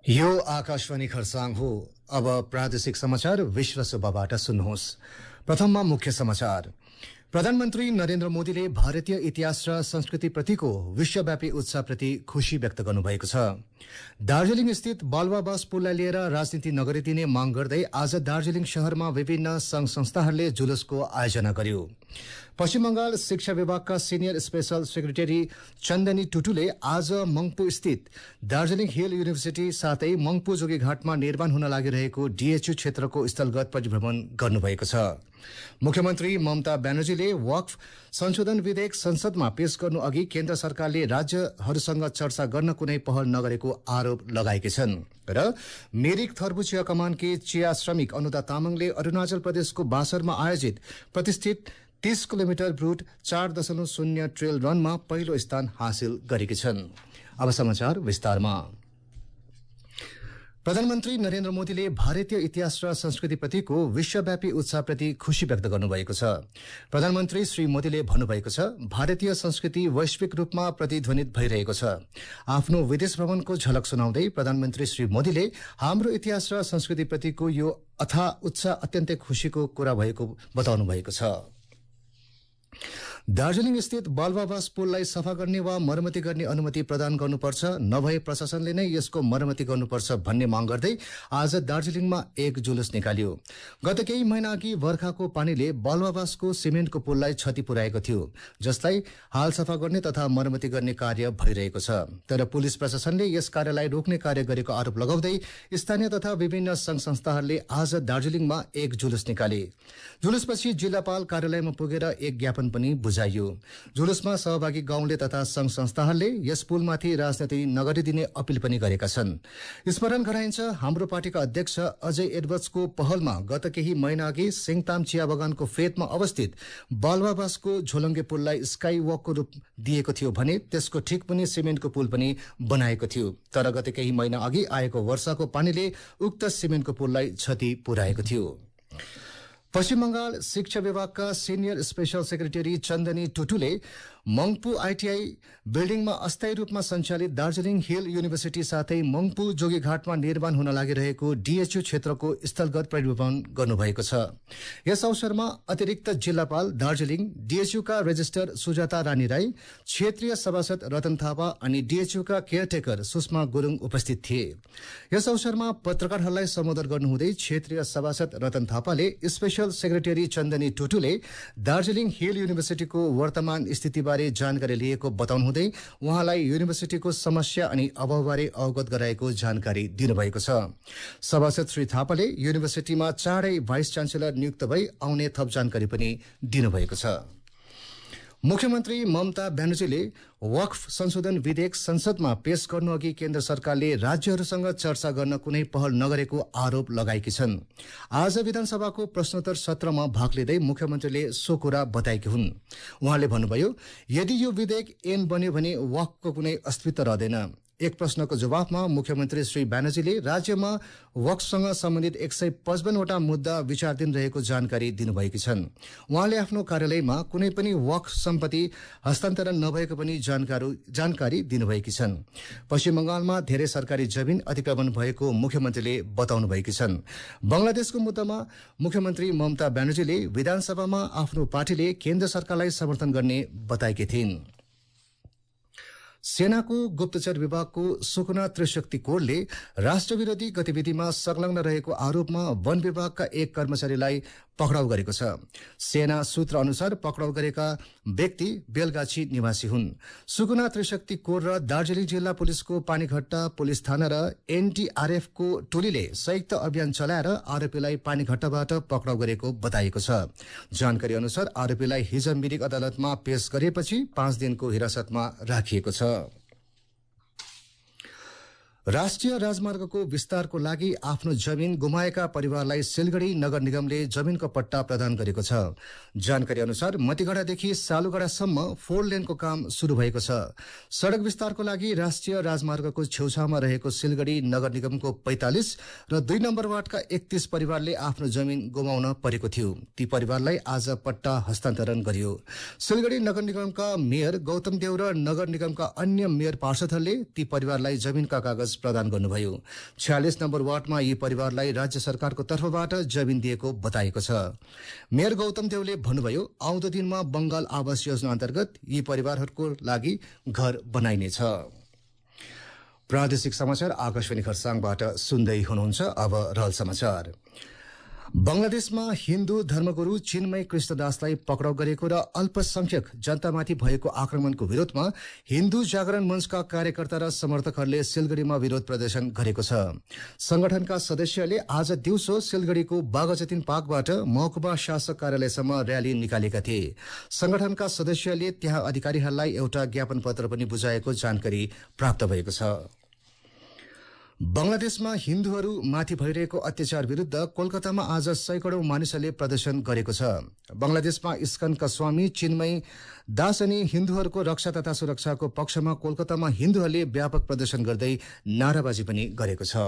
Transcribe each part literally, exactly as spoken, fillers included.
यो आकाशवाणी खरसाङ हो। अब प्रादेशिक समाचार विश्व सभाबाट सुन्नुहोस्। प्रथममा मुख्य समाचार। प्रधानमन्त्री नरेन्द्र मोदीले भारतीय इतिहास र संस्कृतिप्रतिको विश्वव्यापी उत्साहप्रति खुशी व्यक्त गर्नुभएको छ। दार्जीलिङ स्थित बालुवाबास पुललाई लिएर राजनीति नगरिदिने माग गर्दै आज दार्जीलिङ शहरमा विभिन्न संघ संस्थाहरूले जुलुसको आयोजना गर्यो। पश्चिम बंगाल शिक्षा विभागका senior special secretary Chandni Tutule आज मंगपू स्थित दार्जीलिङ हिल युनिभर्सिटी साथै मंगपू जोगीघाटमा निर्माण हुन लागिरहेको डीएचयू क्षेत्रको स्थलगत परिभ्रमण गर्नुभएको छ। मुख्यमन्त्री ममता ब्यानर्जीले वक्फ संशोधन विधेयक संसदमा पेश गर्नु अघि केन्द्र सरकारले राज्यहरूसँग चर्चा गर्न कुनै पहल नगरेको आरोप लगाएकी छन् र मिरिक थर्बु चिया कमानकी चिया श्रमिक अनुदा तामाङले अरूणाचल प्रदेशको बासरमा आयोजित प्रतिष्ठित तीस किलोमिटर ब्रूट चार दशमलव शून्य ट्रेल रनमा पहिलो स्थान हासिल गरेकी छन्। अब समाचार विस्तारमा। प्रधानमन्त्री नरेन्द्र मोदीले भारतीय इतिहास र संस्कृतिप्रतिको विश्वव्यापी उत्साहप्रति खुशी व्यक्त गर्नुभएको छ। प्रधानमन्त्री श्री मोदीले भन्नुभएको छ, भारतीय संस्कृति वैश्विक रूपमा प्रतिध्वनित भइरहेको छ। आफ्नो विदेश भ्रमणको झलक सुनाउँदै प्रधानमन्त्री श्री मोदीले हाम्रो इतिहास र संस्कृतिप्रतिको यो अथाह उत्साह अत्यन्तै खुशीको कुरा भएको बताउनु भएको छ। दार्जीलिङ स्थित बालुवाबास पुललाई सफा गर्ने वा मरमती गर्ने अनुमति प्रदान गर्नुपर्छ, नभए प्रशासनले नै यसको मरमती गर्नुपर्छ भन्ने माग गर्दै आज दार्जीलिङमा एक जुलुस निकालियो। गत केही महिना अघि वर्खाको पानीले बालुवाबासको सिमेन्टको पुललाई क्षति पुर्याएको थियो, जसलाई हाल सफा गर्ने तथा मरमती गर्ने कार्य भइरहेको छ। तर पुलिस प्रशासनले यस कार्यलाई रोक्ने कार्य गरेको आरोप लगाउँदै स्थानीय तथा विभिन्न संघ संस्थाहरूले आज दार्जीलिङमा एक जुलुस निकाले। जुलुसपछि जिल्लापाल कार्यालयमा पुगेर एक ज्ञापन पनि बुझाइयो। जुलुसमा सहभागी गाउँले तथा संघ संस्थाहरूले यस पुलमाथि राजनीति नगरिदिने अपील पनि गरेका छन्। स्मरण गराइन्छ, हाम्रो पार्टीका अध्यक्ष अजय एडवर्ड्सको पहलमा गत केही महिना अघि सिङताम चिया बगानको फेदमा अवस्थित बालुवाबासको झोलङ्गे पुललाई स्काई वकको रूप दिएको थियो भने त्यसको ठिक पनि सिमेन्टको पुल पनि बनाएको थियो। तर गत केही महिना अघि आएको वर्षाको पानीले उक्त सिमेन्टको पुललाई क्षति पुर्याएको थियो। पश्चिम बंगाल शिक्षा विभागका senior special secretary Chandni Tutule Mungpoo ITI बिल्डिङमा अस्थायी रूपमा सञ्चालित दार्जीलिङ हिल युनिभर्सिटी साथै मंगपू जोगीघाटमा निर्माण हुन लागिरहेको डीएचयू क्षेत्रको स्थलगत परिभ्रमण गर्नुभएको छ। यस अवसरमा अतिरिक्त जिल्लापाल दार्जीलिङ, डीएचयूका रेजिस्ट्रार सुजाता रानी राई, क्षेत्रीय सभासद रतन थापा अनि डीएचयूका केयरटेकर सुषमा गुरुङ उपस्थित थिए। यस अवसरमा पत्रकारहरूलाई सम्बोधन गर्नुहुँदै क्षेत्रीय सभासद रतन थापाले special secretary Chandni Tutule Darjeeling hill युनिभर्सिटीको वर्तमान स्थितिबारे जानकारी लिएको बताउनुहुँदै उहाँलाई युनिभर्सिटीको समस्या अनि अभावबारे अवगत गराएको जानकारी दिनुभएको छ। सभासद श्री थापाले युनिभर्सिटीमा चाँडै भाइस च्यान्सेलर नियुक्त भई आउने थप जानकारी पनि दिनुभएको छ। मुख्यमन्त्री ममता ब्यानर्जीले वक्फ संशोधन विधेयक संसदमा पेश गर्नु अघि केन्द्र सरकारले राज्यहरूसँग चर्चा गर्न कुनै पहल नगरेको आरोप लगाएकी छन्। आज विधानसभाको प्रश्नोत्तर सत्रमा भाग लिँदै मुख्यमन्त्रीले सो कुरा बताएकी हुन्। उहाँले भन्नुभयो, यदि यो विधेयक ऐन बन्यो भने वक्फको कुनै अस्तित्व रहँदैन। एक प्रश्नको जवाफमा मुख्यमन्त्री श्री ब्यानर्जीले राज्यमा वक्फसँग सम्बन्धित एक सय पचपन्नवटा मुद्दा विचाराधीन रहेको जानकारी दिनुभएकी छन्। उहाँले आफ्नो कार्यालयमा कुनै पनि वक्फ सम्पत्ति हस्तान्तरण नभएको पनि जानकारी दिनुभएकी छन्। पश्चिम बंगालमा धेरै सरकारी जमिन अतिक्रमण भएको मुख्यमन्त्रीले बताउनु भएकी छन्। बंगलादेशको मुद्दामा मुख्यमन्त्री ममता ब्यानर्जीले विधानसभामा आफ्नो पार्टीले केन्द्र सरकारलाई समर्थन गर्ने बताएकी थिइन्। सेनाको गुप्तचर विभागको सुकुना त्रिशक्ति कोरले राष्ट्रविरोधी गतिविधिमा संलग्न रहेको आरोपमा वन विभागका एक कर्मचारीलाई पक्राउ गरेको छ। सेना सूत्र अनुसार पक्राउ गरेका व्यक्ति बेलगाछी निवासी हुन्। सुकुना त्रिशक्ति कोर र दार्जीलिङ जिल्ला पुलिसको पानीघट्टा पुलिस थाना र एनडीआरएफको टोलीले संयुक्त अभियान चलाएर आरोपीलाई पानीघट्टाबाट पक्राउ गरेको बताइएको छ। जानकारी अनुसार आरोपीलाई हिज मिरिक अदालतमा पेश गरिएपछि पाँच दिनको हिरासतमा राखिएको छ। राष्ट्रिय राजमार्गको विस्तारको लागि आफ्नो जमिन गुमाएका परिवारलाई सिलगढ़ी नगर निगमले जमिनको पट्टा प्रदान गरेको छ। जानकारी अनुसार मतिगढ़ादेखि सालुगढ़ासम्म फोर लेनको काम शुरू भएको छ। सड़क विस्तारको लागि राष्ट्रिय राजमार्गको छेउछाउमा रहेको सिलगढ़ी नगर निगमको पैंतालीस र दुई नम्बर वार्डका एकतीस परिवारले आफ्नो जमिन गुमाउन परेको थियो। ती परिवारलाई आज पट्टा हस्तान्तरण गरियो। सिलगढ़ी नगर निगमका मेयर गौतम देव र नगर निगमका अन्य मेयर पार्षदहरूले ती परिवारलाई जमिनका कागज बोनस प्रदान गर्नुभयो। छयालिस नम्बर वार्डमा यी परिवारलाई राज्य सरकारको तर्फबाट जमिन दिएको बताएको छ। मेयर गौतम देवले भन्नुभयो, आउँदो दिनमा बंगाल आवास योजना अन्तर्गत यी परिवारहरूको लागि घर बनाइनेछ। प्रादेशिक समाचार आकाशवाणी खरसाङबाट सुन्दै हुनुहुन्छ। अब रहल समाचार। बंगलादेशमा हिन्दू धर्मगुरू चिन्मय कृष्णदासलाई पक्राउ गरेको र अल्पसंख्यक जनतामाथि भएको आक्रमणको विरोधमा हिन्दू जागरण मञ्चका कार्यकर्ता र समर्थकहरूले सिलगढ़ीमा विरोध प्रदर्शन गरेको छ। संगठनका सदस्यले आज दिउँसो सिलगढ़ीको बागजतिन पार्कबाट महकुमा शासक कार्यालयसम्म र्याली निकालेका थिए। संगठनका सदस्यले त्यहाँ अधिकारीहरूलाई एउटा ज्ञापन पत्र पनि बुझाएको जानकारी प्राप्त भएको छ। बंगलादेशमा हिन्दूहरू माथि भइरहेको अत्याचार विरूद्ध कोलकातामा आज सैकडौं मानिसहरूले प्रदर्शन गरेको छ। बंगलादेशमा इस्कनका स्वामी चिन्मय दास अनि हिन्दूहरूको रक्षा तथा सुरक्षाको पक्षमा कोलकातामा हिन्दूहरूले व्यापक प्रदर्शन गर्दै नाराबाजी पनि गरेको छ।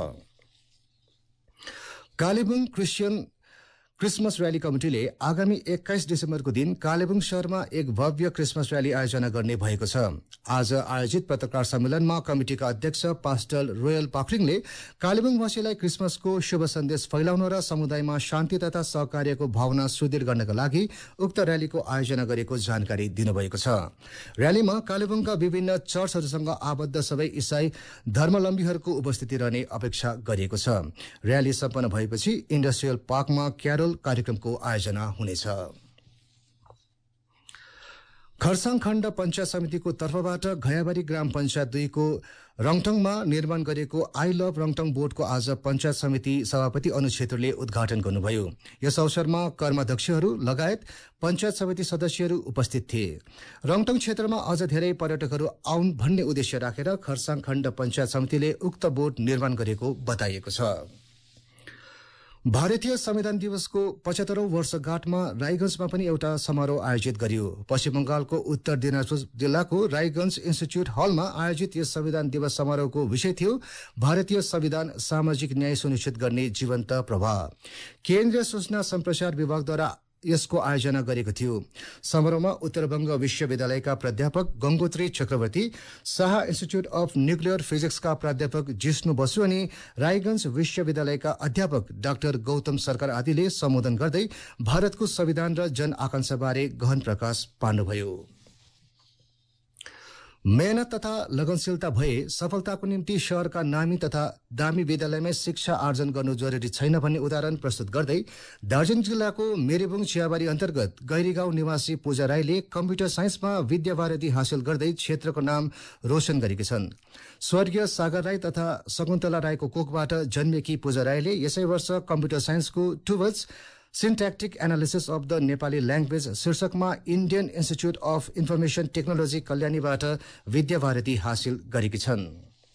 कालेबुङ क्रिस्चियन क्रिसमस रैली कमिटीले आगामी एक्काइस डिसेम्बरको दिन कालेबुङ शहरमा एक भव्य क्रिसमस रैली आयोजना गर्ने भएको छ। आज आयोजित पत्रकार सम्मेलनमा कमिटीका अध्यक्ष पास्टर रोयल पाखरिङले कालेबुङवासीलाई क्रिसमसको शुभ सन्देश फैलाउन र समुदायमा शान्ति तथा सहकार्यको भावना सुदृढ गर्नका लागि उक्त रैलीको आयोजना गरेको जानकारी दिनुभएको छ। रैलीमा कालेबुङका विभिन्न चर्चहरूसँग आबद्ध सबै इसाई धर्मावलम्बीहरूको उपस्थिति रहने अपेक्षा गरिएको छ। रैली सम्पन्न भएपछि इन्डस्ट्रियल पार्कमा क्यारोल कार्यक्रमको आयोजना हुनेछ। खरसाङ खण्ड पञ्चायत समितिको तर्फबाट घयाबारी ग्राम पञ्चायत दुईको रङटङमा निर्माण गरेको आई लभ रङटङ बोर्डको आज पञ्चायत समिति सभापति अनु छेत्रीले उद्घाटन गर्नुभयो। यस अवसरमा कर्माध्यक्षहरू लगायत पञ्चायत समिति सदस्यहरू उपस्थित थिए। रङटङ क्षेत्रमा अझ धेरै पर्यटकहरू आउन् भन्ने उद्देश्य राखेर खरसाङ खण्ड पञ्चायत समितिले उक्त बोर्ड निर्माण गरेको बताइएको छ। भारतीय संविधान दिवसको पचहत्तरौं वर्षगाँठमा रायगंजमा पनि एउटा समारोह आयोजित गरियो। पश्चिम बंगालको उत्तर दिनाजपुर जिल्लाको रायगंज इन्स्टिच्यूट हलमा आयोजित यस संविधान दिवस समारोहको विषय थियो भारतीय संविधान सामाजिक न्याय सुनिश्चित गर्ने जीवन्त प्रभाव। केन्द्रीय सूचना सम्प्रेषण विभागद्वारा यसको आयोजना गरेको थियो। समारोहमा उत्तरबंग विश्वविद्यालयका प्राध्यापक Gangotri Chakraborty, Saha institute of nuclear फिजिक्सका प्राध्यापक जिष्णु बसु अनि रायगंज विश्वविद्यालयका अध्यापक डाक्टर गौतम सरकार आदिले सम्बोधन गर्दै भारतको संविधान र जन आकांक्षाबारे गहन प्रकाश पार्नुभयो। मेहनत तथा लगनशीलता भए सफलताको निम्ति शहरका नामी तथा दामी विद्यालयमै शिक्षा आर्जन गर्नु जरुरी छैन भन्ने उदाहरण प्रस्तुत गर्दै दार्जिलिङ जिल्लाको मेरेबुङ चियाबारी अन्तर्गत गैरीगाउँ निवासी पूजा राईले कम्प्युटर साइन्समा विद्यावारिधि हासिल गर्दै क्षेत्रको नाम रोशन गरेकी छन्। स्वर्गीय सागर राई तथा शकुन्तला राईको कोखबाट जन्मेकी पूजा राईले यसै वर्ष कम्प्युटर साइन्सको towards syntactic analysis of the Nepali language शीर्षकमा Indian institute of information technology कल्याणीबाट विद्यावारिधि हासिल गरेकी छन्।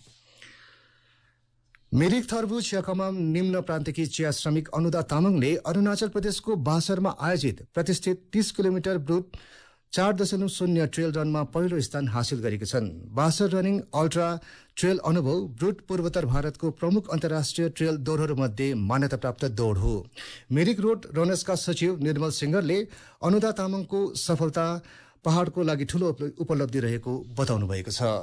मिरिक थर्बु चिया कमान निम्न प्रान्तकी चिया श्रमिक अनुदा तामाङले अरूणाचल प्रदेशको बासरमा आयोजित प्रतिष्ठित तीस किलोमिटर ब्रुट चार दशमलव शून्य ट्रेल रनमा पहिलो स्थान हासिल गरेका छन्। बासर रनिङ अल्ट्रा ट्रेल अनुभव ब्रुट पूर्वोत्तर भारतको प्रमुख अन्तर्राष्ट्रिय ट्रेल दौडहरूमध्ये मान्यता प्राप्त दौड हो। मिरिक रोड रनर्सका सचिव निर्मल सिंगरले अनुदा तामाङको सफलता पहाड़को लागि ठूलो उपलब्धि रहेको बताउनु भएको छ।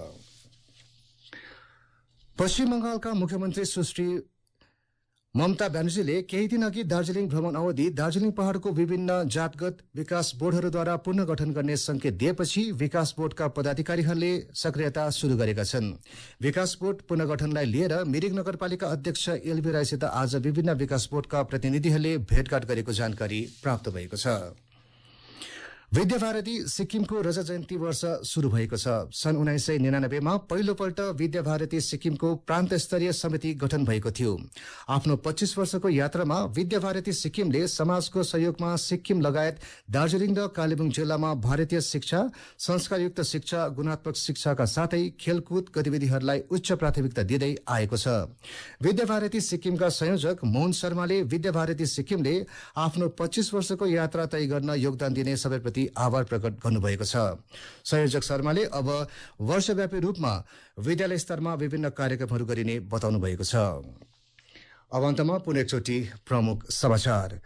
पश्चिम बंगालका मुख्यमन्त्री सुश्री ममता ब्यानर्जीले केही दिन अघि दार्जीलिङ भ्रमण अवधि दार्जीलिङ पहाड़को विभिन्न जातगत विकास बोर्डहरूद्वारा पुनर्गठन गर्ने संकेत दिएपछि विकास बोर्डका पदाधिकारीहरूले सक्रियता शुरू गरेका छन्। विकास बोर्ड पुनर्गठनलाई लिएर मिरिक नगरपालिका अध्यक्ष एलबी राईसित आज विभिन्न विकास बोर्डका प्रतिनिधिहरूले भेटघाट गरेको जानकारी प्राप्त भएको छ। विद्यावारिधि सिक्किमको रजत जयन्ती वर्ष शुरू भएको छ। सन् उन्नाइस सय निनानब्बेमा पहिलोपल्ट विद्यावारिधि सिक्किमको प्रान्त स्तरीय समिति गठन भएको थियो। आफ्नो पच्चीस वर्षको यात्रामा विद्यावारिधि सिक्किमले समाजको सहयोगमा सिक्किम लगायत दार्जीलिङ र कालेबुङ जिल्लामा भारतीय शिक्षा, संस्कारयुक्त शिक्षा, गुणात्मक शिक्षाका साथै खेलकुद गतिविधिहरूलाई उच्च प्राथमिकता दिँदै आएको छ। विद्यावारिधि सिक्किमका संयोजक मोहन शर्माले विद्यावारिधि सिक्किमले आफ्नो पच्चीस वर्षको यात्रा तय गर्न योगदान दिने सबैप्रति आभार प्रकट गर्नुभएको छ। संयोजक शर्माले अब वर्षव्यापी रूपमा विद्यालय स्तरमा विभिन्न कार्यक्रमहरू गरिने बताउनु भएको छ। अब अन्तमा पुनः एकचोटि प्रमुख समाचार।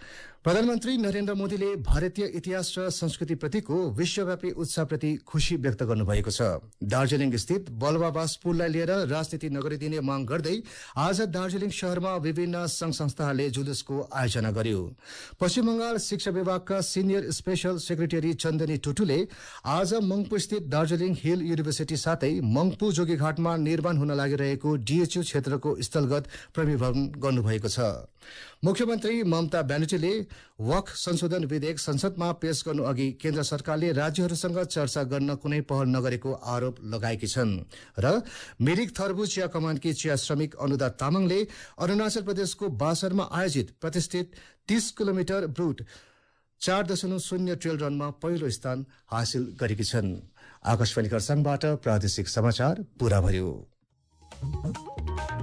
प्रधानमन्त्री नरेन्द्र मोदीले भारतीय इतिहास र संस्कृतिप्रतिको विश्वव्यापी उत्साहप्रति खुशी व्यक्त गर्नुभएको छ। दार्जीलिङ स्थित बलुवाबास पुललाई लिएर राजनीति नगरिदिने माग गर्दै आज दार्जीलिङ शहरमा विभिन्न संघ संस्थाहरूले जुलुसको आयोजना गर्यो। पश्चिम बंगाल शिक्षा विभागका senior special secretary Chandni Tutule आज मंगपु स्थित दार्जीलिङ हिल युनिभर्सिटी साथै मंगपु जोगीघाटमा निर्माण हुन लागिरहेको डीएचयू क्षेत्रको स्थलगत प्रविभवन गर्नुभएको छ। मुख्यमन्त्री ममता ब्यानर्जीले वक्फ संशोधन विधेयक संसदमा पेश गर्नु अघि केन्द्र सरकारले राज्यहरूसँग चर्चा गर्न कुनै पहल नगरेको आरोप लगाएकी छन् र मिरिक थर्बु चिया कमानकी चिया श्रमिक अनुदा तामाङले अरूणाचल प्रदेशको बासरमा आयोजित प्रतिष्ठित तीस किलोमिटर ब्रुट चार दशमलव शून्य ट्रेल रनमा पहिलो स्थान हासिल गरेकी छन्। आकाशवाणी खरसाङबाट प्रादेशिक समाचार पूरा भयो।